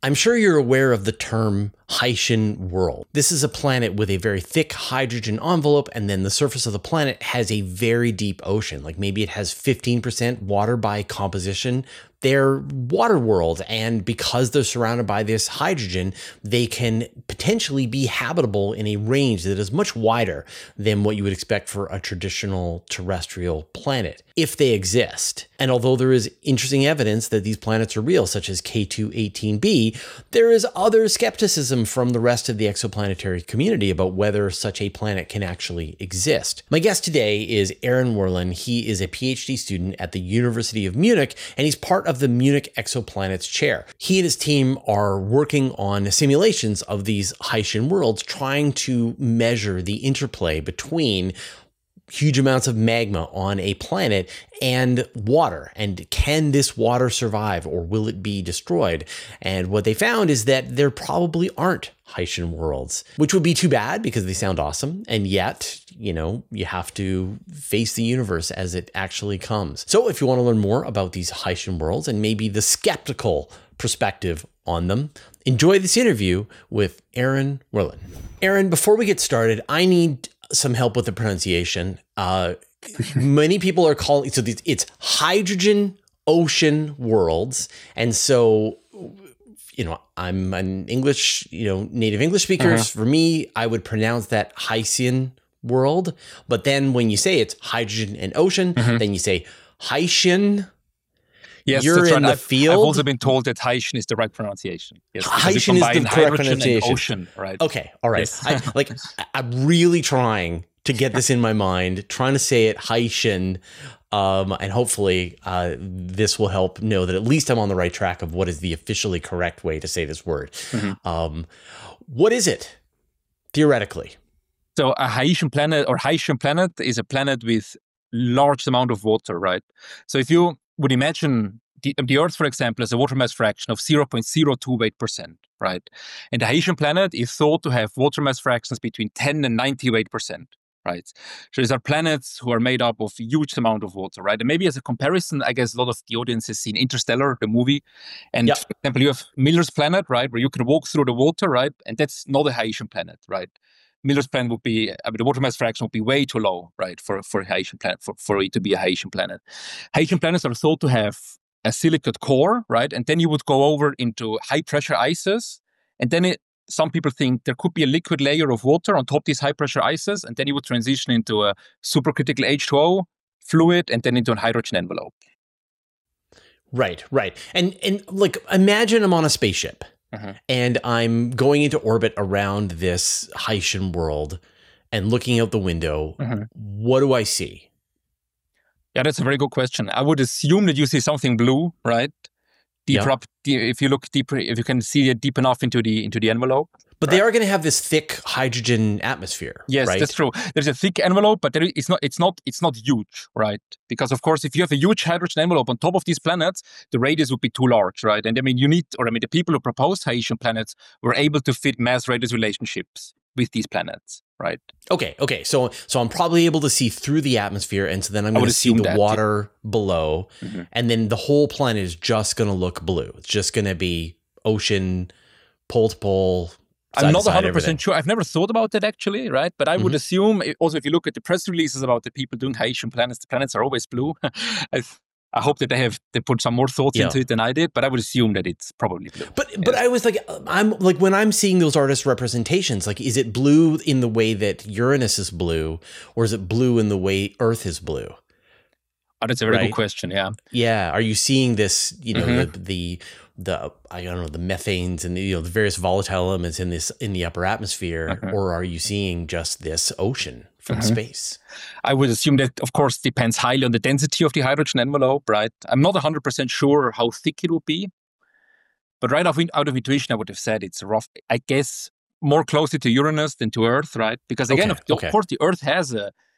I'm sure you're aware of the term Haitian world. This is a planet with a very thick hydrogen envelope, and then the surface of the planet has a very deep ocean. Like maybe it has 15% water by composition. They're water worlds, and because they're surrounded by this hydrogen, they can potentially be habitable in a range that is much wider than what you would expect for a traditional terrestrial planet, if they exist. And although there is interesting evidence that these planets are real, such as K2-18b, there is other skepticism from the rest of the exoplanetary community about whether such a planet can actually exist. My guest today is Aaron Werlen. He is a PhD student at the University of Munich, and he's part of the Munich Exoplanets Chair. He and his team are working on simulations of these Haitian worlds, trying to measure the interplay between huge amounts of magma on a planet and water. And can this water survive, or will it be destroyed? And what they found is that there probably aren't Haitian worlds, which would be too bad because they sound awesome. And yet, you have to face the universe as it actually comes. So if you want to learn more about these Haitian worlds and maybe the skeptical perspective on them, enjoy this interview with Aaron Werlen. Aaron, before we get started, I need some help with the pronunciation. Many people are calling it's hydrogen ocean worlds, and so I'm an English native English speaker. For me, I would pronounce that Haitian world, but then when you say it's hydrogen and ocean, then you say Haitian. Yes, you're in the field. I've also been told that Haitian is the right pronunciation. Yes, Haitian is the correct pronunciation. And ocean, right? Okay, all right. Yes. I'm really trying to get this in my mind, trying to say it Haitian, and hopefully this will help know that at least I'm on the right track of what is the officially correct way to say this word. What is it, theoretically? So a Haitian planet is a planet with large amount of water, right? So if you would imagine the Earth, for example, as a water mass fraction of 0.028%, right? And the Haitian planet is thought to have water mass fractions between 10 and 98%, right? So these are planets who are made up of a huge amount of water, right? And maybe as a comparison, I guess a lot of the audience has seen Interstellar, the movie. And for example, you have Miller's planet, right? Where you can walk through the water, right? And that's not a Haitian planet, right? Miller's planet would be, the water mass fraction would be way too low, right, for a Haitian planet, for it to be a Haitian planet. Haitian planets are thought to have a silicate core, right, and then you would go over into high pressure ices, and then some people think there could be a liquid layer of water on top of these high pressure ices, and then you would transition into a supercritical H2O fluid, and then into a hydrogen envelope. Right. And like, imagine I'm on a spaceship. And I'm going into orbit around this Haitian world and looking out the window. What do I see? Yeah, that's a very good question. I would assume that you see something blue, right? If you look deeper, if you can see it deep enough into the envelope. But they are going to have this thick hydrogen atmosphere. Yes, right? That's true. There's a thick envelope, but it's not huge, right? Because of course, if you have a huge hydrogen envelope on top of these planets, the radius would be too large, right? And the people who proposed Haitian planets were able to fit mass-radius relationships with these planets, right? Okay. So I'm probably able to see through the atmosphere, and so then I'm going to see the water below, and then the whole planet is just going to look blue. It's just going to be ocean, pole to pole. I'm not 100% sure. I've never thought about that actually, right? But I would assume, also if you look at the press releases about the people doing Haitian planets, the planets are always blue. I hope that they put some more thoughts into it than I did, but I would assume that it's probably blue. But I was like, when I'm seeing those artist representations, like, is it blue in the way that Uranus is blue, or is it blue in the way Earth is blue? Oh, that's a very good question. Yeah. Yeah. Are you seeing this? The I don't know, the methanes and the various volatile elements in the upper atmosphere, or are you seeing just this ocean from space? I would assume that, of course, depends highly on the density of the hydrogen envelope, right? I'm not 100% sure how thick it would be, but right out of intuition, I would have said it's rough. I guess more closely to Uranus than to Earth, right? Because again, of course, the Earth has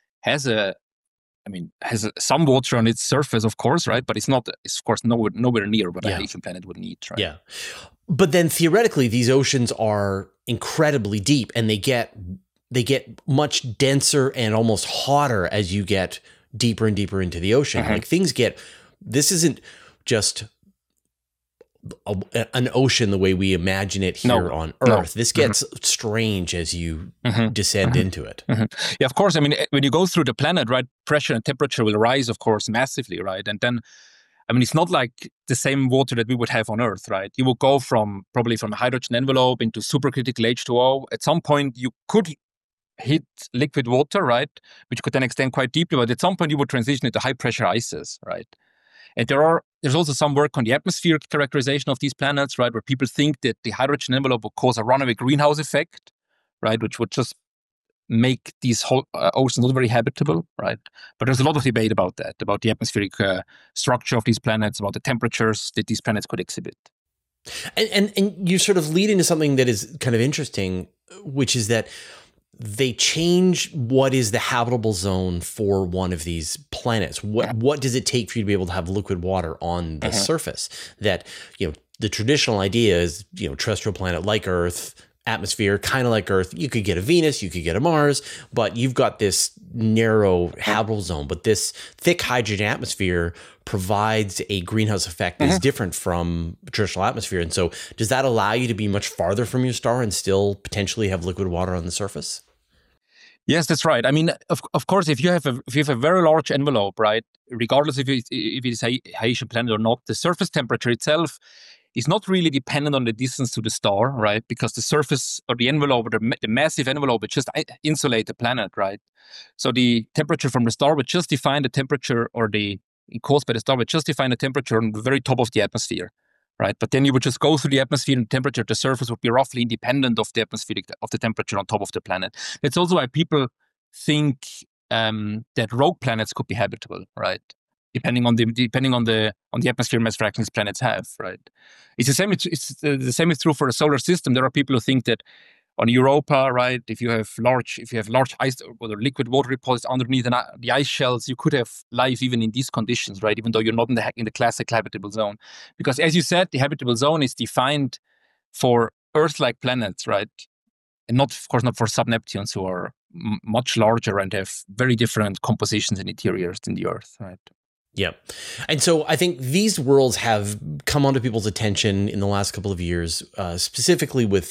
some water on its surface, of course, right? But it's not, of course, nowhere near what a Haitian planet would need, right? Yeah. But then theoretically, these oceans are incredibly deep, and they get much denser and almost hotter as you get deeper and deeper into the ocean. Like this isn't just an ocean the way we imagine it here on Earth. This gets strange as you descend into it. Yeah, of course. I mean, when you go through the planet, right, pressure and temperature will rise, of course, massively, right? And then, I mean, it's not like the same water that we would have on Earth, right? You will go probably from a hydrogen envelope into supercritical H2O. At some point, you could hit liquid water, right, which could then extend quite deeply. But at some point, you would transition into high pressure ices, right? And there's also some work on the atmospheric characterization of these planets, right, where people think that the hydrogen envelope will cause a runaway greenhouse effect, right, which would just make these whole oceans not very habitable, right? But there's a lot of debate about that, about the atmospheric structure of these planets, about the temperatures that these planets could exhibit. And you sort of lead into something that is kind of interesting, which is that they change what is the habitable zone for one of these planets. What does it take for you to be able to have liquid water on the surface? That, the traditional idea is, terrestrial planet like Earth, atmosphere, kind of like Earth. You could get a Venus, you could get a Mars, but you've got this narrow habitable zone. But this thick hydrogen atmosphere provides a greenhouse effect that is different from traditional atmosphere. And so does that allow you to be much farther from your star and still potentially have liquid water on the surface? Yes, that's right. I mean, of course, if you have a very large envelope, right, regardless if it is a Haitian planet or not, the surface temperature itself is not really dependent on the distance to the star, right? Because the surface or the envelope, or the massive envelope, would just insulate the planet, right? So the temperature from the star would just define the temperature, or caused by the star would just define the temperature on the very top of the atmosphere, right? But then you would just go through the atmosphere, and the temperature at the surface would be roughly independent of the temperature on top of the planet. That's also why people think that rogue planets could be habitable, right? Depending on the atmosphere mass fractions planets have, right? It's the same. The same is true for the solar system. There are people who think that on Europa, right, if you have large ice or liquid water deposits underneath the ice shells, you could have life even in these conditions, right? Even though you're not in the classic habitable zone, because as you said, the habitable zone is defined for Earth-like planets, right, and of course not for sub-Neptunes, who are much larger and have very different compositions and interiors than the Earth, right? Yeah. And so I think these worlds have come onto people's attention in the last couple of years, specifically with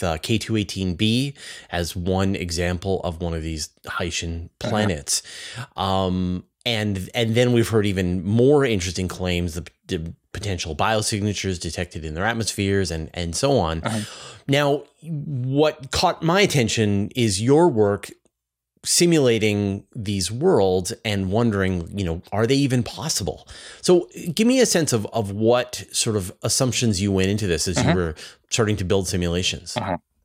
K2-18b as one example of one of these Haitian planets. And then we've heard even more interesting claims, the potential biosignatures detected in their atmospheres and so on. Now, what caught my attention is your work simulating these worlds and wondering, are they even possible? So give me a sense of what sort of assumptions you went into this as you were starting to build simulations.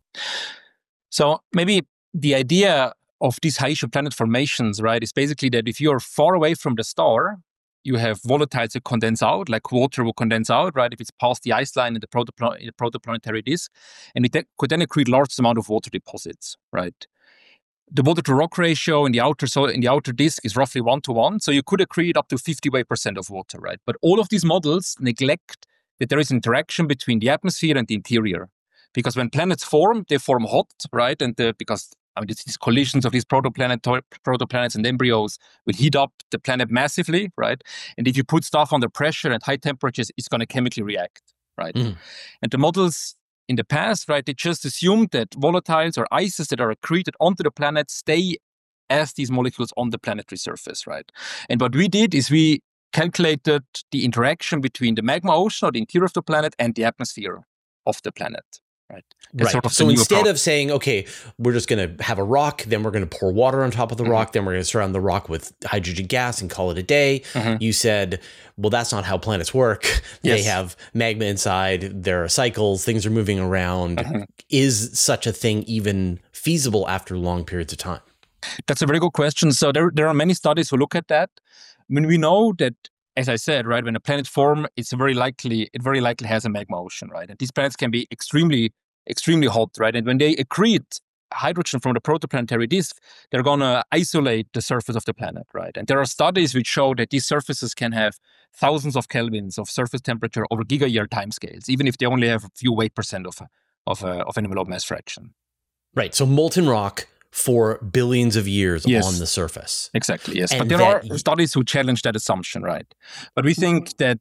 So maybe the idea of these Haitian planet formations, right, is basically that if you're far away from the star, you have volatiles that condense out, like water will condense out, right, if it's past the ice line in the protoplanetary disk, and it could then accrete large amount of water deposits, right? The water to rock ratio in the outer disk is roughly 1:1, so you could accrete up to 50% of water, right? But all of these models neglect that there is interaction between the atmosphere and the interior, because when planets form, they form hot, right? And because these collisions of these protoplanets and embryos will heat up the planet massively, right? And if you put stuff under pressure at high temperatures, it's going to chemically react, right? And the models in the past, right, they just assumed that volatiles or ices that are accreted onto the planet stay as these molecules on the planetary surface, right? And what we did is we calculated the interaction between the magma ocean or the interior of the planet and the atmosphere of the planet, right? So instead of saying, okay, we're just going to have a rock, then we're going to pour water on top of the rock, then we're going to surround the rock with hydrogen gas and call it a day, you said, well, that's not how planets work. They have magma inside, there are cycles, things are moving around. Is such a thing even feasible after long periods of time? That's a very good question. So there are many studies who look at that. I mean, we know that, as I said, right, when a planet forms, it very likely has a magma ocean, right? And these planets can be extremely hot, right? And when they accrete hydrogen from the protoplanetary disk, they're going to isolate the surface of the planet, right? And there are studies which show that these surfaces can have thousands of kelvins of surface temperature over gigayear timescales, even if they only have a few weight % of an envelope mass fraction. Right. So molten rock for billions of years Yes. on the surface. Exactly, yes. And but there are studies who challenge that assumption, right? But we think that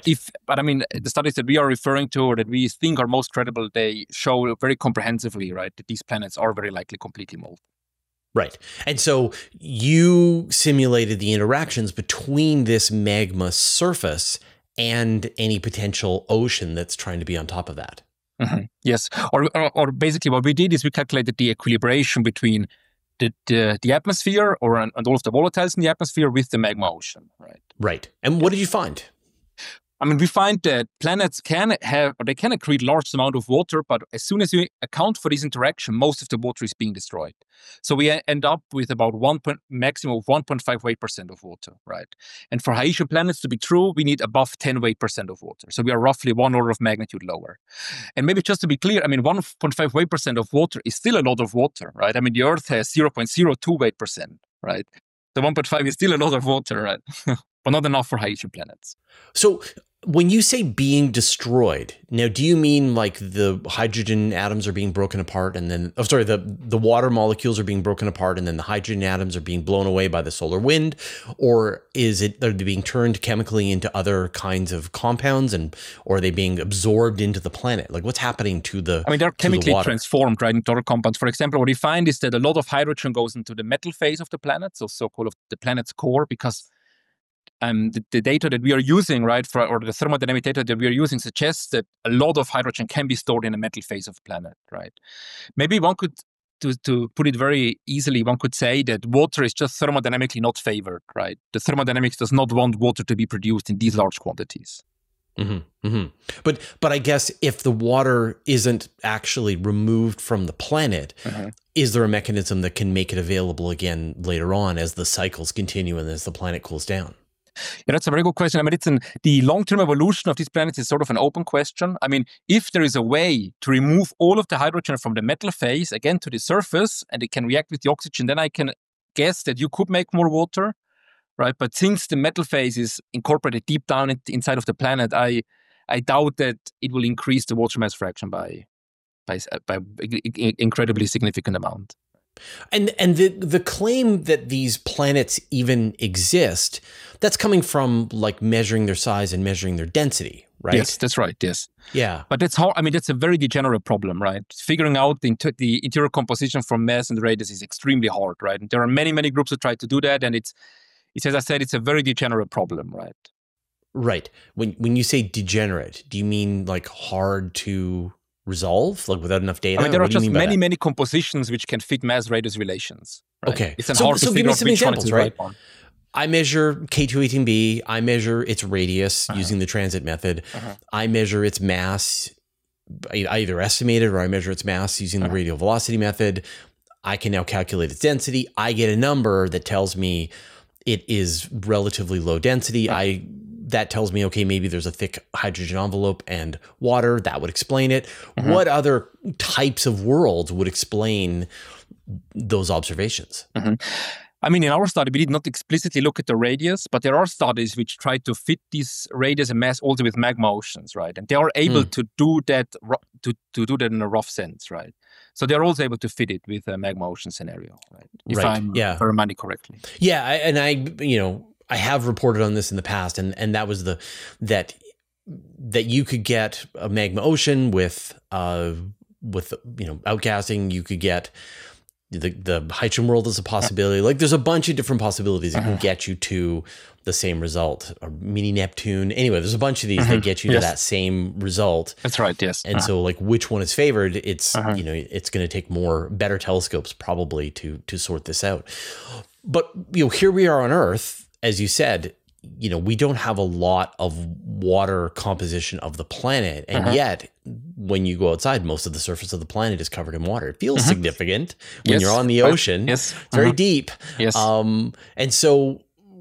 the studies that we are referring to or that we think are most credible, they show very comprehensively, right, that these planets are very likely completely molten. Right. And so you simulated the interactions between this magma surface and any potential ocean that's trying to be on top of that. Mm-hmm. Yes. Or basically what we did is we calculated the equilibration between the atmosphere and all of the volatiles in the atmosphere with the magma ocean, right? Right. And what did you find? I mean, we find that planets can accrete large amount of water, but as soon as you account for this interaction, most of the water is being destroyed. So we end up with about maximum of 1.5 weight% of water, right? And for Haitian planets to be true, we need above 10 weight% of water. So we are roughly 1 order of magnitude lower. And maybe just to be clear, I mean, 1.5 weight% of water is still a lot of water, right? I mean, the Earth has 0.02 weight%, right? The 1.5 is still a lot of water, right? But not enough for Haitian planets. So when you say being destroyed, now do you mean like the hydrogen atoms are being broken apart and then, the water molecules are being broken apart and then the hydrogen atoms are being blown away by the solar wind? Or are they being turned chemically into other kinds of compounds or are they being absorbed into the planet? Like what's happening to the they're chemically transformed, right, into other compounds. For example, what we find is that a lot of hydrogen goes into the metal phase of the planet, so-called the planet's core, because the data that we are using, right, or the thermodynamic data that we are using suggests that a lot of hydrogen can be stored in the metal phase of the planet, right? Maybe one could, to put it very easily, one could say that water is just thermodynamically not favored, right? The thermodynamics does not want water to be produced in these large quantities. Mm-hmm, mm-hmm. But I guess if the water isn't actually removed from the planet, is there a mechanism that can make it available again later on as the cycles continue and as the planet cools down? Yeah, that's a very good question. I mean, the long-term evolution of these planets is sort of an open question. I mean, if there is a way to remove all of the hydrogen from the metal phase, again, to the surface, and it can react with the oxygen, then I can guess that you could make more water, right? But since the metal phase is incorporated deep down inside of the planet, I doubt that it will increase the water mass fraction by incredibly significant amount. And the claim that these planets even exist, that's coming from like measuring their size and measuring their density, right? Yes, that's right. Yes. Yeah. But that's hard. I mean, that's a very degenerate problem, right? Figuring out the interior composition from mass and radius is extremely hard, right? And there are many, many groups that try to do that, and it's as I said, it's a very degenerate problem, right? Right. When you say degenerate, do you mean like hard to resolve, like without enough data? I mean, there are just many compositions which can fit mass-radius relations. Right? Okay. It's hard to give me some examples, right? One. I measure K218b. I measure its radius using the transit method. I measure its mass. I either estimate it or I measure its mass using the radial velocity method. I can now calculate its density. I get a number that tells me it is relatively low density. That tells me, okay, maybe there's a thick hydrogen envelope and water. That would explain it. What other types of worlds would explain those observations? I mean, in our study, we did not explicitly look at the radius, but there are studies which try to fit this radius and mass also with magma oceans, right? And they are able to do that to do that in a rough sense, right? So they're also able to fit it with a magma ocean scenario, right? If I'm reminding correctly. Yeah, I have reported on this in the past, and that was that you could get a magma ocean with outgassing. You could get the Haitian world as a possibility. Like there's a bunch of different possibilities that can get you to the same result. Or mini Neptune. Anyway, there's a bunch of these that get you to that same result. That's right. Yes. And so, like, which one is favored? It's it's going to take better telescopes probably to sort this out. But here we are on Earth. As you said, we don't have a lot of water composition of the planet. And yet, when you go outside, most of the surface of the planet is covered in water. It feels significant when you're on the ocean. Yes. It's very deep. Yes. And so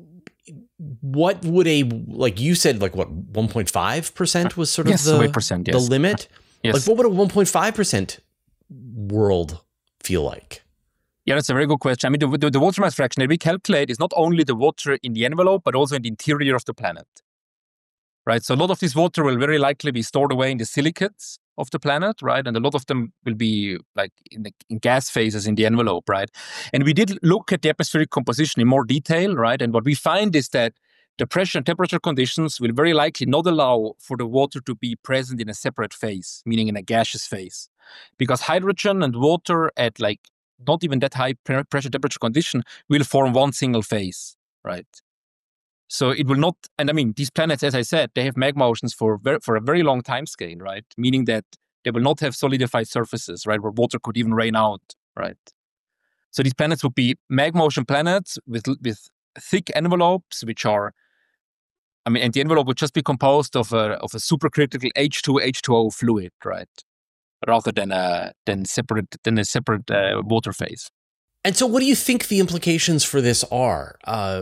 what would like you said, like what, 1.5% was sort of the limit? Yes. Like what would a 1.5% world feel like? Yeah, that's a very good question. I mean, the water mass fraction that we calculate is not only the water in the envelope, but also in the interior of the planet, right? So a lot of this water will very likely be stored away in the silicates, of the planet, right? And a lot of them will be like in gas phases in the envelope, right? And we did look at the atmospheric composition in more detail, right? And what we find is that the pressure and temperature conditions will very likely not allow for the water to be present in a separate phase, meaning in a gaseous phase. Because hydrogen and water at like not even that high pressure temperature condition will form one single phase, right? So it will not, and I mean, these planets, as I said, they have magma oceans for a very long time scale, right? Meaning that they will not have solidified surfaces, right, where water could even rain out, right? So these planets would be magma ocean planets with thick envelopes, which are, I mean, and the envelope would just be composed of a supercritical H2O fluid, right? Rather than a separate water phase. And so, what do you think the implications for this are?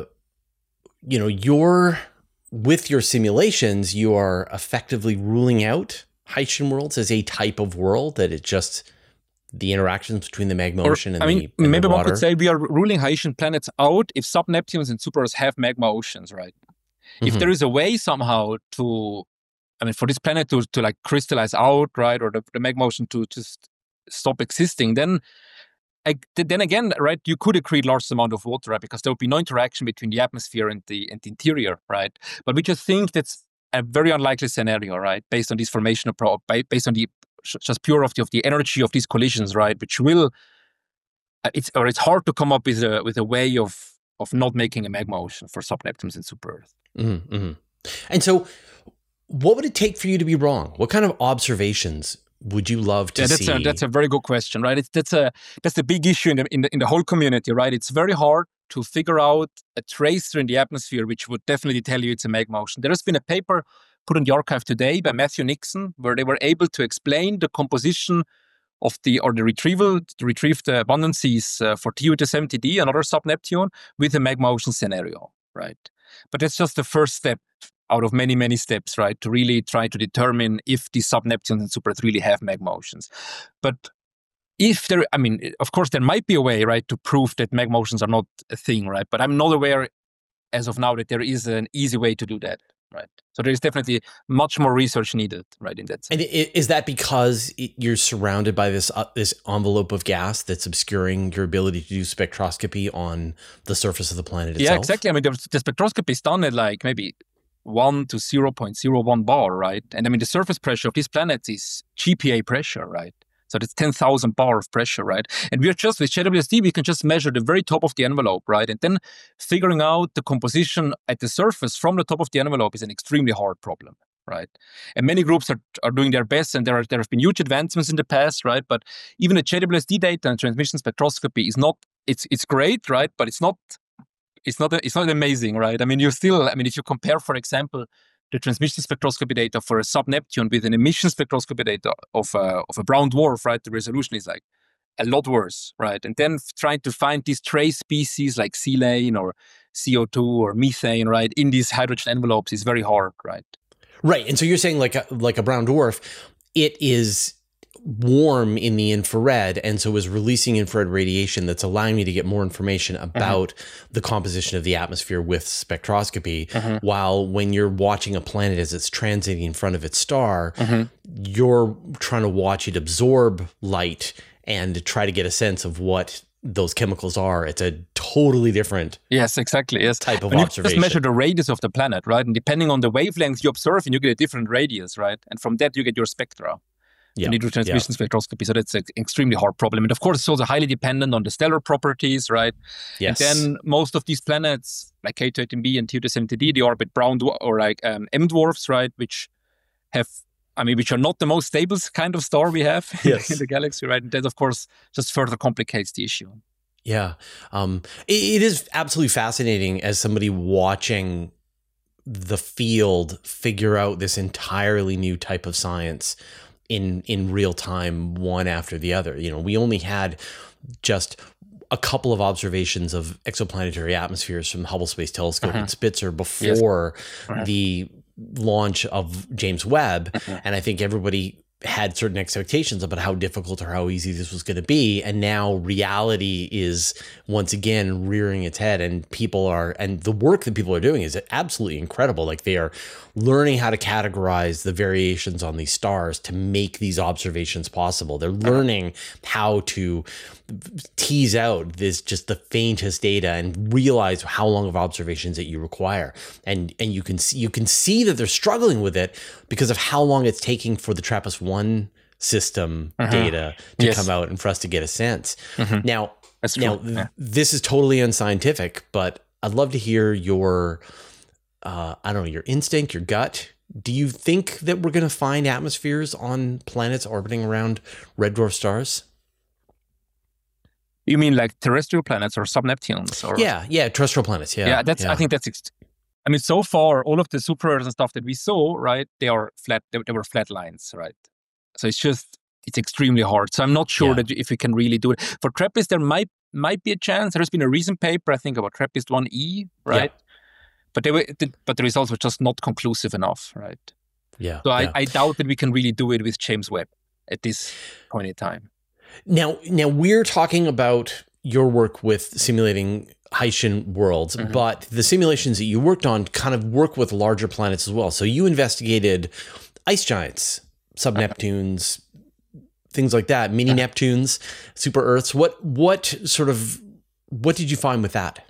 You're with your simulations, you are effectively ruling out Haitian worlds as a type of world, that it's just the interactions between the magma ocean and maybe the water. One could say we are ruling Haitian planets out if sub-Neptunes and super-Earths have magma oceans, right? Mm-hmm. If there is a way somehow to, I mean, for this planet to like crystallize out, right, or the magma ocean to just stop existing, then again, right, you could accrete large amount of water, right, because there would be no interaction between the atmosphere and the interior, right? But we just think that's a very unlikely scenario, right, based on this formation based on the just pure of the energy of these collisions, right, which will it's hard to come up with a way of not making a magma ocean for sub-Neptunes and super-Earth. Mm-hmm, mm-hmm. And so, what would it take for you to be wrong? What kind of observations would you love to see? That's a very good question, right? That's a big issue in the whole community, right? It's very hard to figure out a tracer in the atmosphere which would definitely tell you it's a magma ocean. There has been a paper put in the archive today by Matthew Nixon where they were able to explain the composition of the retrieved abundances for TU-70D, another sub-Neptune, with a magma ocean scenario, right? But that's just the first step out of many, many steps, right, to really try to determine if the sub-Neptunes and super-Earth really have magma oceans. But if there, I mean, of course, there might be a way, right, to prove that magma oceans are not a thing, right? But I'm not aware as of now that there is an easy way to do that, right? So there is definitely much more research needed, right, in that sense. And is that because you're surrounded by this envelope of gas that's obscuring your ability to do spectroscopy on the surface of the planet itself? Yeah, exactly. I mean, the spectroscopy is done at like maybe 1 to 0.01 bar, right? And I mean, the surface pressure of these planets is GPa pressure, right? So that's 10,000 bar of pressure, right? And we're just, with JWST, we can just measure the very top of the envelope, right? And then figuring out the composition at the surface from the top of the envelope is an extremely hard problem, right? And many groups are doing their best, and there have been huge advancements in the past, right? But even the JWST data and transmission spectroscopy is not, it's great, right? But it's not amazing, right? I mean, if you compare, for example, the transmission spectroscopy data for a sub-Neptune with an emission spectroscopy data of a brown dwarf, right, the resolution is like a lot worse, right? And then trying to find these trace species like silane or CO2 or methane, right, in these hydrogen envelopes is very hard, right? Right. And so you're saying like a brown dwarf, it is warm in the infrared, and so is releasing infrared radiation that's allowing me to get more information about the composition of the atmosphere with spectroscopy. While when you're watching a planet as it's transiting in front of its star, you're trying to watch it absorb light and try to get a sense of what those chemicals are. It's a totally different type of observation. You just measure the radius of the planet, right? And depending on the wavelength you observe, and you get a different radius, right? And from that you get your spectra. You need to transmission spectroscopy. So that's an extremely hard problem. And of course, it's also highly dependent on the stellar properties, right? Yes. And then most of these planets, like K218b and TU-70D, they orbit brown or like M dwarfs, right? Which are not the most stable kind of star we have in the galaxy, right? And that, of course, just further complicates the issue. Yeah. It is absolutely fascinating as somebody watching the field figure out this entirely new type of science in real time, one after the other. You know, we only had just a couple of observations of exoplanetary atmospheres from Hubble Space Telescope and Spitzer before the launch of James Webb. And I think everybody had certain expectations about how difficult or how easy this was going to be. And now reality is once again rearing its head, and the work that people are doing is absolutely incredible. Like they are learning how to categorize the variations on these stars to make these observations possible. They're learning how to tease out just the faintest data and realize how long of observations that you require. And you can see that they're struggling with it because of how long it's taking for the TRAPPIST-1 system data to come out and for us to get a sense. Now, this is totally unscientific, but I'd love to hear your, your instinct, your gut. Do you think that we're going to find atmospheres on planets orbiting around red dwarf stars? You mean like terrestrial planets or sub-Neptunes? Or? Yeah, terrestrial planets. Yeah, I think that's. I mean, so far, all of the super Earths and stuff that we saw, right? They are flat. They were flat lines, right? So it's extremely hard. So I'm not sure that if we can really do it for TRAPPIST. There might be a chance. There has been a recent paper, I think, about TRAPPIST-1e, right? Yeah. But the results were just not conclusive enough, right? Yeah. So I doubt that we can really do it with James Webb at this point in time. Now we're talking about your work with simulating Haitian worlds, but the simulations that you worked on kind of work with larger planets as well. So you investigated ice giants, sub-Neptunes, things like that, mini Neptunes, super Earths. What did you find with that?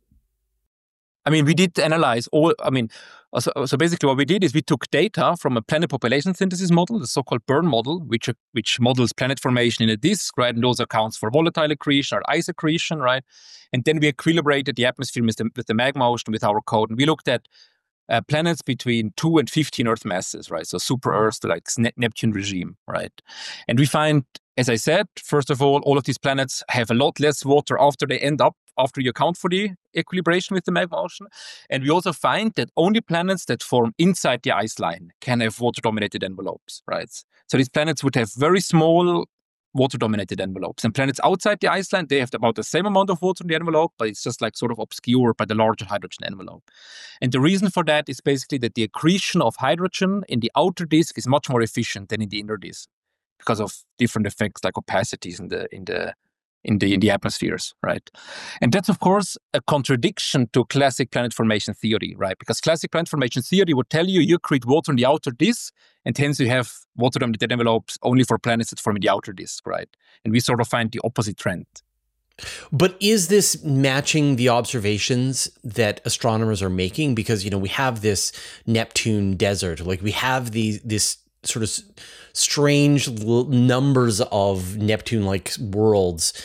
I mean, we did analyze all. I mean, so basically, what we did is we took data from a planet population synthesis model, the so-called BERN model, which models planet formation in a disk, right, and also accounts for volatile accretion or ice accretion, right, and then we equilibrated the atmosphere with the magma ocean with our code, and we looked at planets between 2 and 15 Earth masses, right? So super Earths, like Neptune regime, right? And we find, as I said, first of all of these planets have a lot less water after you account for the equilibration with the magma ocean. And we also find that only planets that form inside the ice line can have water-dominated envelopes, right? So these planets would have very small water-dominated envelopes. And planets outside the ice line, they have about the same amount of water in the envelope, but it's just like sort of obscured by the larger hydrogen envelope. And the reason for that is basically that the accretion of hydrogen in the outer disk is much more efficient than in the inner disk because of different effects like opacities in the atmospheres, right? And that's, of course, a contradiction to classic planet formation theory, right? Because classic planet formation theory would tell you accrete water in the outer disk, and hence you have water-dominated envelopes only for planets that form in the outer disk, right? And we sort of find the opposite trend. But is this matching the observations that astronomers are making? Because, we have this Neptune desert, like we have this sort of strange numbers of Neptune-like worlds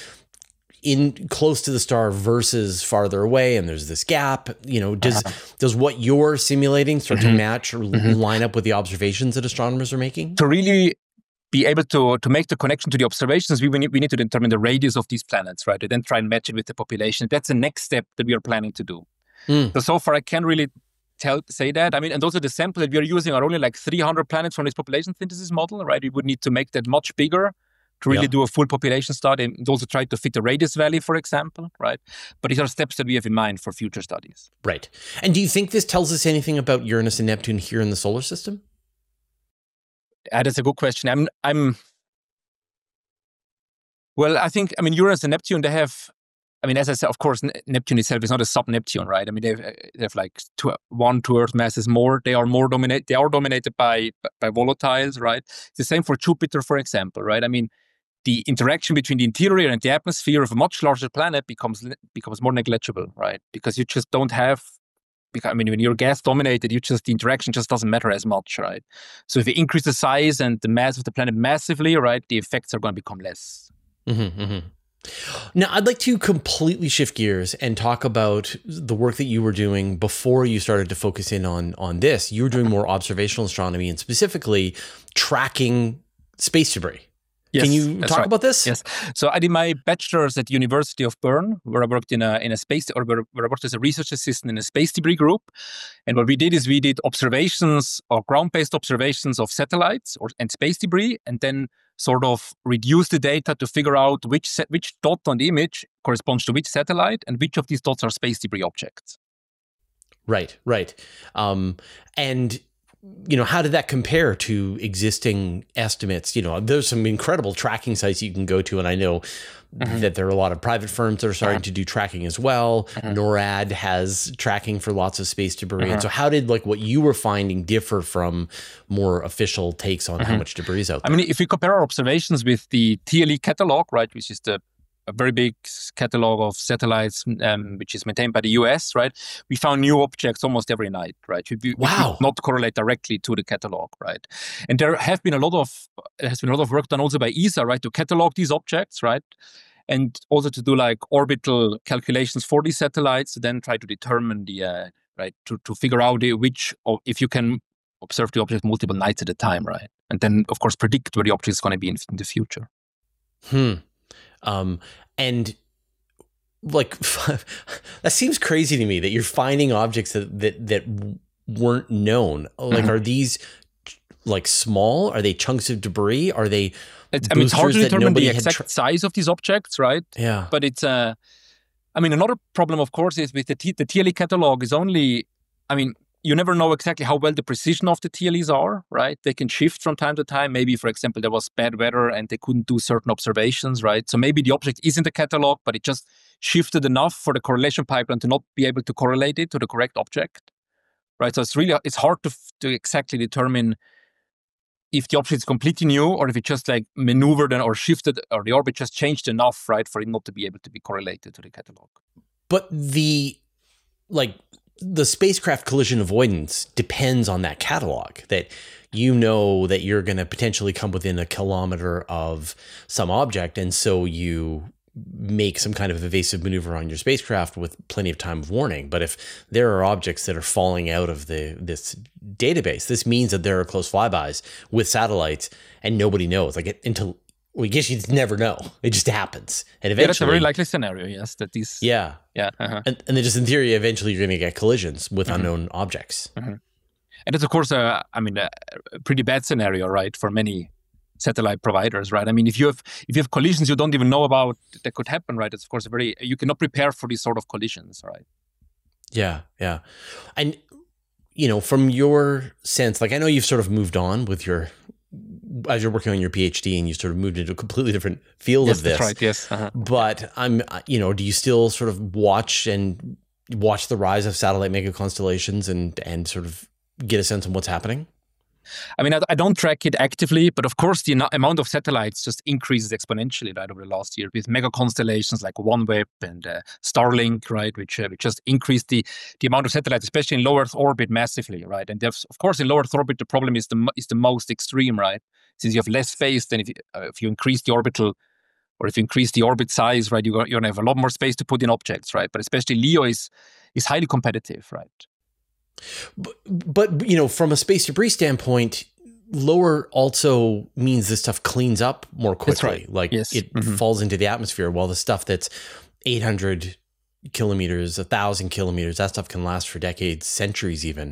in close to the star versus farther away, and there's this gap. Does what you're simulating start to match or line up with the observations that astronomers are making? To really be able to make the connection to the observations, we need to determine the radius of these planets, right? And then try and match it with the population. That's the next step that we are planning to do. So far, I can't really say that. I mean, and also the sample that we are using are only like 300 planets from this population synthesis model, right? We would need to make that much bigger to really do a full population study and also try to fit the radius value, for example, right? But these are steps that we have in mind for future studies. Right. And do you think this tells us anything about Uranus and Neptune here in the solar system? That's a good question. Well, I think, Uranus and Neptune, they have, as I said, of course, Neptune itself is not a sub-Neptune, right? They have like 2 Earth masses more. They are dominated by volatiles, right? It's the same for Jupiter, for example, right? The interaction between the interior and the atmosphere of a much larger planet becomes more negligible, right? Because you just don't have, when you're gas dominated, the interaction just doesn't matter as much, right? So if you increase the size and the mass of the planet massively, right, the effects are going to become less. Now, I'd like to completely shift gears and talk about the work that you were doing before you started to focus in on this. You were doing more observational astronomy and specifically tracking space debris. Yes, can you talk about this? Yes. So I did my bachelor's at the University of Bern, where I worked where I worked as a research assistant in a space debris group. And what we did is we did observations or ground-based observations of satellites and space debris, and then sort of reduce the data to figure out which dot on the image corresponds to which satellite and which of these dots are space debris objects. Right. And how did that compare to existing estimates? There's some incredible tracking sites you can go to, and I know that there are a lot of private firms that are starting to do tracking as well. NORAD has tracking for lots of space debris. And so how did what you were finding differ from more official takes on how much debris is out there? I mean, if we compare our observations with the TLE catalog, right, which is a very big catalog of satellites, which is maintained by the US, right? We found new objects almost every night, right? Wow. Which not correlate directly to the catalog, right? And there has been a lot of work done also by ESA, right, to catalog these objects, right? And also to do orbital calculations for these satellites, to then try to determine to figure out if you can observe the object multiple nights at a time, right? And then, of course, predict where the object is going to be in the future. And that seems crazy to me that you're finding objects that weren't known. Are these small? Are they chunks of debris? Are they it's hard to determine the exact size of these objects, right? Yeah. But it's another problem, of course, is with the TLE catalog is only, you never know exactly how well the precision of the TLEs are, right? They can shift from time to time. Maybe, for example, there was bad weather and they couldn't do certain observations, right? So maybe the object is in the catalog, but it just shifted enough for the correlation pipeline to not be able to correlate it to the correct object, right? So it's hard to exactly determine if the object is completely new or if it just maneuvered or shifted or the orbit just changed enough, right, for it not to be able to be correlated to the catalog. But the spacecraft collision avoidance depends on that catalog, that that you're going to potentially come within a kilometer of some object. And so you make some kind of evasive maneuver on your spacecraft with plenty of time of warning. But if there are objects that are falling out of this database, this means that there are close flybys with satellites and nobody knows. I guess you never know. It just happens. And eventually, that's a very likely scenario, yes. That these. Yeah. Yeah. And then just in theory, eventually you're going to get collisions with unknown objects. And it's, of course, a pretty bad scenario, right, for many satellite providers, right? If you have collisions you don't even know about that could happen, right? It's, of course, you cannot prepare for these sort of collisions, right? Yeah. And, from your sense, I know you've sort of moved on with as you're working on your PhD and you sort of moved into a completely different field of this. That's right, yes. But do you still sort of watch the rise of satellite mega constellations and sort of get a sense of what's happening? I don't track it actively, but of course the amount of satellites just increases exponentially, right, over the last year with mega constellations like OneWeb and Starlink, right, which just increased the amount of satellites, especially in low Earth orbit, massively, right. And there's, of course, in low Earth orbit the problem is the most extreme, right, since you have less space than if you increase the orbital or if you increase the orbit size, right, you're going to have a lot more space to put in objects, right. But especially LEO is highly competitive, right. But from a space debris standpoint, lower also means this stuff cleans up more quickly. Right. Yes. It falls into the atmosphere, while the stuff that's 800 kilometers, 1,000 kilometers, that stuff can last for decades, centuries even.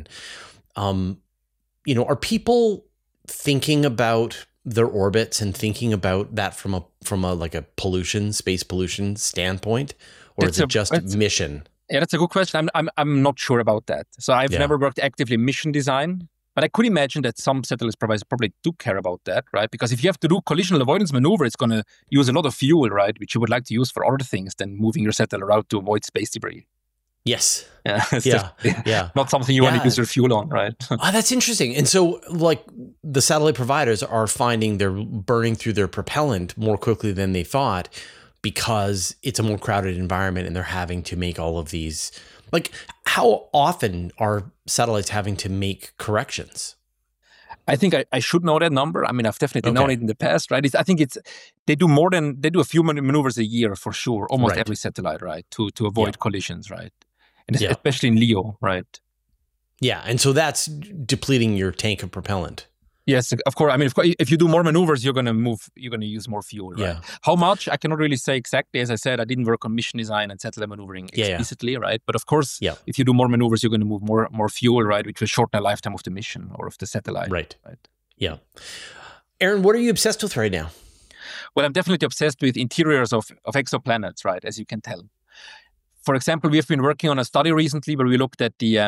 Are people thinking about their orbits and thinking about that from a space pollution standpoint, or is it just mission? Yeah, that's a good question. I'm not sure about that. So I've never worked actively in mission design, but I could imagine that some satellite providers probably do care about that, right? Because if you have to do collision avoidance maneuver, it's going to use a lot of fuel, right? Which you would like to use for other things than moving your satellite out to avoid space debris. Yes. Yeah. Not something you want to use your fuel on, right? That's interesting. And so the satellite providers are finding they're burning through their propellant more quickly than they thought, because it's a more crowded environment and they're having to make all of these. How often are satellites having to make corrections? I think I should know that number. I've definitely known it in the past, right? I think they do a few maneuvers a year for sure, almost every satellite, right? To avoid collisions, right? And especially in LEO, right? Yeah, and so that's depleting your tank of propellant. Yes, of course. If you do more maneuvers, you're going to use more fuel, right? Yeah. How much? I cannot really say exactly. As I said, I didn't work on mission design and satellite maneuvering explicitly, right? But of course, if you do more maneuvers, you're going to move more fuel, right? Which will shorten the lifetime of the mission or of the satellite. Right. Yeah. Aaron, what are you obsessed with right now? Well, I'm definitely obsessed with interiors of exoplanets, right? As you can tell. For example, we have been working on a study recently where we looked at the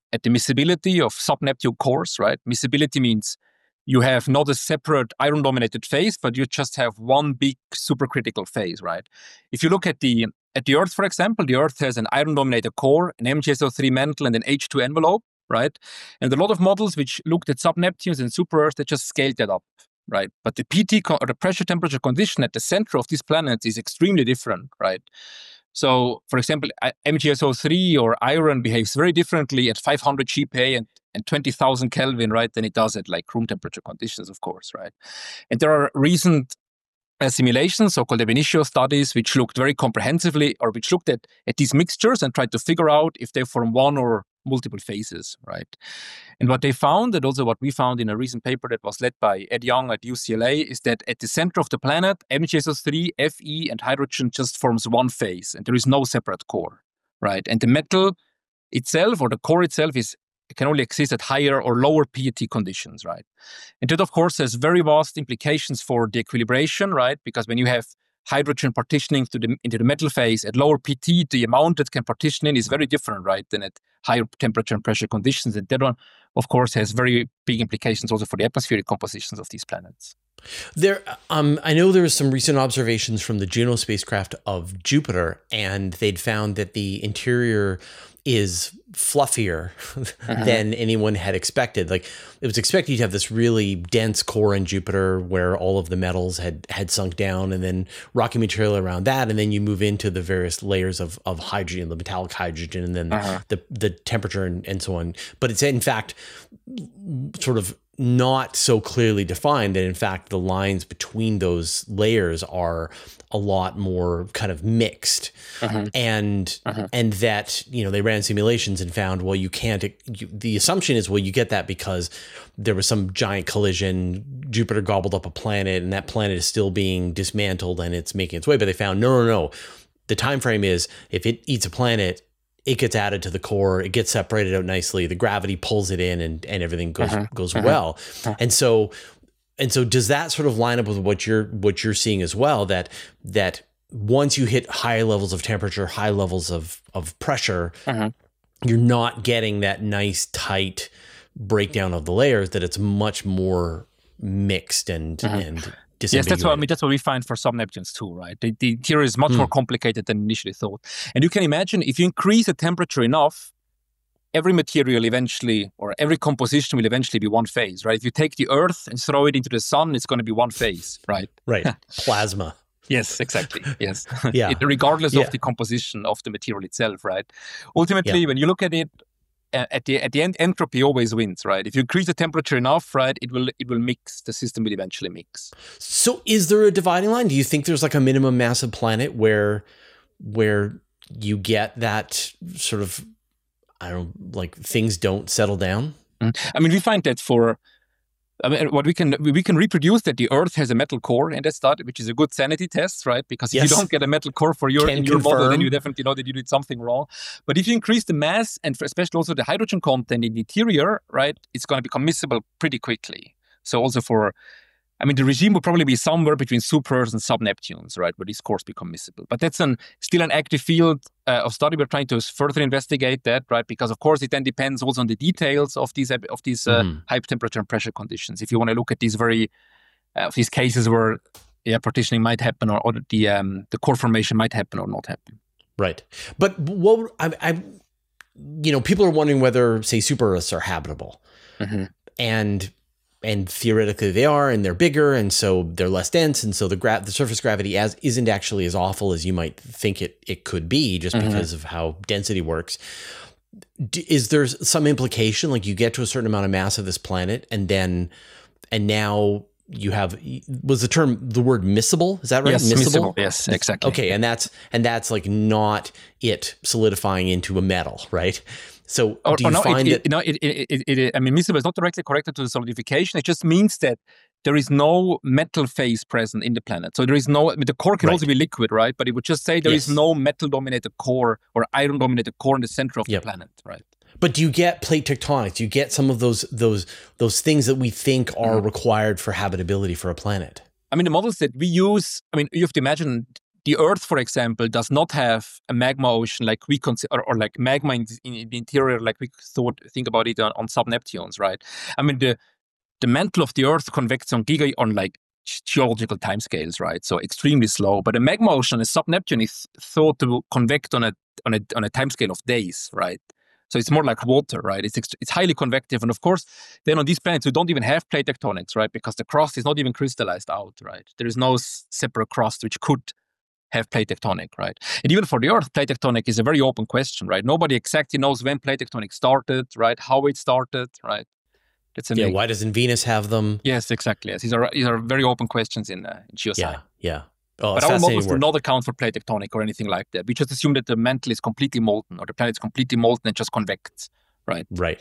at the miscibility of sub-Neptune cores, right? Miscibility means you have not a separate iron-dominated phase, but you just have one big supercritical phase, right? If you look at the Earth, for example, the Earth has an iron-dominated core, an MgSO3 mantle, and an H2 envelope, right? And a lot of models which looked at sub-Neptunes and super-Earth, they just scaled that up, right? But the PT, or the pressure temperature condition at the center of these planets is extremely different, right? So, for example, MgSO3 or iron behaves very differently at 500 GPa and 20,000 Kelvin, right, than it does at like room temperature conditions, of course, right? And there are recent simulations, so-called ab initio studies, which looked very comprehensively, or which looked at these mixtures and tried to figure out if they form one or multiple phases, right? And what they found, and also what we found in a recent paper that was led by Ed Young at UCLA, is that at the center of the planet, MgSO3, Fe, and hydrogen just forms one phase, and there is no separate core, right? And the metal itself, or the core itself, can only exist at higher or lower PET conditions, right? And that, of course, has very vast implications for the equilibration, right? Because when you have hydrogen partitioning into the metal phase at lower PT, the amount that can partition in is very different, right, than at higher temperature and pressure conditions. And that one, of course, has very big implications also for the atmospheric compositions of these planets. I know there was some recent observations from the Juno spacecraft of Jupiter, and they'd found that the interior is fluffier than anyone had expected. Like, it was expected you'd have this really dense core in Jupiter where all of the metals had sunk down, and then rocky material around that, and then you move into the various layers of hydrogen, the metallic hydrogen, and then the temperature and so on. But it's in fact sort of not so clearly defined, that in fact the lines between those layers are a lot more kind of mixed, and that, you know, they ran simulations and found, well, you can't. The assumption is, well, you get that because there was some giant collision. Jupiter gobbled up a planet, and that planet is still being dismantled and it's making its way. But they found no. The time frame is, if it eats a planet, it gets added to the core, it gets separated out nicely, the gravity pulls it in, and everything goes well. And so does that sort of line up with what you're seeing as well, that once you hit high levels of temperature, high levels of pressure, you're not getting that nice tight breakdown of the layers, that it's much more mixed and yes, that's what we find for some Neptunes too, right? The interior is much more complicated than initially thought. And you can imagine, if you increase the temperature enough, every material eventually, or every composition will eventually be one phase, right? If you take the Earth and throw it into the sun, it's going to be one phase, right? Right. Plasma. Yes, exactly. Yes. Yeah. Regardless of the composition of the material itself, right? Ultimately, when you look at it, at the end, entropy always wins, right? If you increase the temperature enough, right, it will mix. The system will eventually mix. So, is there a dividing line? Do you think there's like a minimum mass of planet where you get that sort of, I don't know, like things don't settle down? I mean, we find that what we can reproduce that the Earth has a metal core in that study, which is a good sanity test, right? Because if you don't get a metal core for your model, then you definitely know that you did something wrong. But if you increase the mass, and especially also the hydrogen content in the interior, right, it's going to become miscible pretty quickly. So also the regime will probably be somewhere between super-Earths and sub-Neptunes, right, where these cores become miscible. But that's still an active field of study. We're trying to further investigate that, right, because of course it then depends also on the details of these high temperature and pressure conditions. If you want to look at these these cases where partitioning might happen, or the core formation might happen or not happen. Right. But people are wondering whether, say, super-Earths are habitable, and theoretically they are, and they're bigger, and so they're less dense, and so the surface gravity isn't actually as awful as you might think it could be, just because of how density works. Is there some implication, like you get to a certain amount of mass of this planet, and now you have, was the word miscible? Is that right? Yes, miscible. Yes, exactly. Okay, and that's like not it solidifying into a metal, right? So do you find that? Miscible is not directly connected to the solidification. It just means that there is no metal phase present in the planet. So there is no, the core can also be liquid, right? But it would just say there is no metal-dominated core or iron-dominated core in the center of the planet, right? But do you get plate tectonics? Do you get some of those things that we think are required for habitability for a planet? I mean, the models that we use, you have to imagine the Earth, for example, does not have a magma ocean like we consider, or like magma in the interior, like we think about it on sub-Neptunes, right? I mean, the mantle of the Earth convects on like geological timescales, right? So extremely slow. But a magma ocean, a sub-Neptune, is thought to convect on a timescale of days, right? So it's more like water, right? It's highly convective, and of course, then on these planets we don't even have plate tectonics, right? Because the crust is not even crystallized out, right? There is no separate crust which could have plate tectonic, right? And even for the Earth, plate tectonic is a very open question, right? Nobody exactly knows when plate tectonic started, right? How it started, right? Why doesn't Venus have them? Yes, exactly. Yes, these are very open questions in geoscience. Yeah. Oh, but our models do not account for plate tectonic or anything like that. We just assume that the mantle is completely molten, or the planet is completely molten and just convects, right? Right.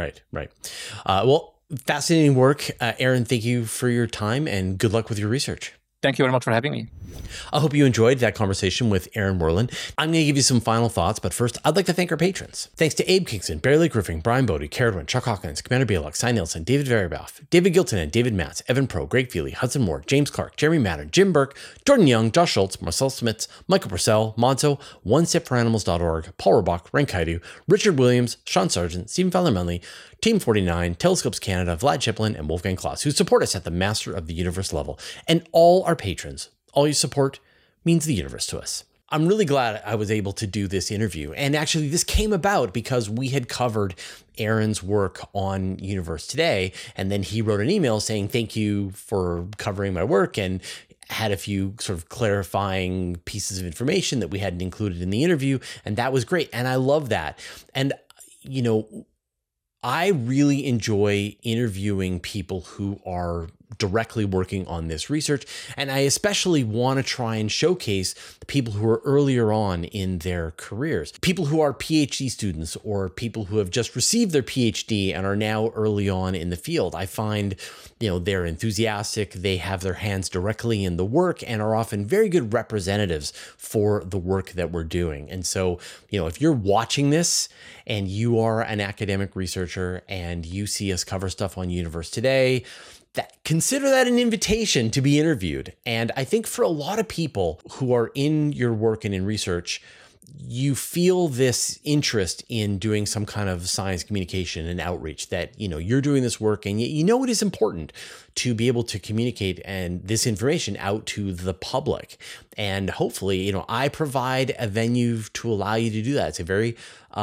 Well, fascinating work. Aaron, thank you for your time and good luck with your research. Thank you very much for having me. I hope you enjoyed that conversation with Aaron Moreland. I'm going to give you some final thoughts, but first, I'd like to thank our patrons. Thanks to Abe Kingston, Barry Lee Griffin, Brian Bodie, Caradwin, Chuck Hawkins, Commander Bielak, Cy Nielsen, David Verboff, David Gilton, and David Matz, Evan Pro, Greg Feely, Hudson Moore, James Clark, Jeremy Madden, Jim Burke, Jordan Young, Josh Schultz, Marcel Smits, Michael Purcell, Monzo, OneStepForAnimals.org, Paul Robach, Renkaidu, Richard Williams, Sean Sargent, Stephen Fowler-Menley, Team 49, Telescopes Canada, Vlad Chiplin, and Wolfgang Klaus, who support us at the Master of the Universe level, and all our patrons. All your support means the universe to us. I'm really glad I was able to do this interview. And actually, this came about because we had covered Aaron's work on Universe Today. And then he wrote an email saying, thank you for covering my work, and had a few sort of clarifying pieces of information that we hadn't included in the interview. And that was great. And I love that. And, you know, I really enjoy interviewing people who are directly working on this research. And I especially want to try and showcase the people who are earlier on in their careers, people who are PhD students or people who have just received their PhD and are now early on in the field. I find, you know, they're enthusiastic, they have their hands directly in the work, and are often very good representatives for the work that we're doing. And so, you know, if you're watching this and you are an academic researcher and you see us cover stuff on Universe Today, consider that an invitation to be interviewed. And I think for a lot of people who are in your work and in research, you feel this interest in doing some kind of science communication and outreach, that, you know, you're doing this work and you know it is important to be able to communicate and this information out to the public. And hopefully, you know, I provide a venue to allow you to do that. It's a very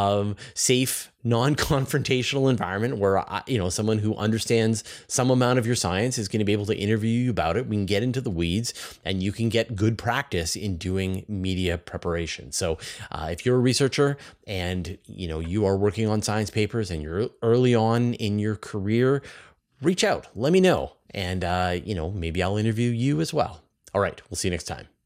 safe, non-confrontational environment where, you know, someone who understands some amount of your science is going to be able to interview you about it. We can get into the weeds and you can get good practice in doing media preparation. So if you're a researcher and, you know, you are working on science papers and you're early on in your career, reach out, let me know. And, you know, maybe I'll interview you as well. All right. We'll see you next time.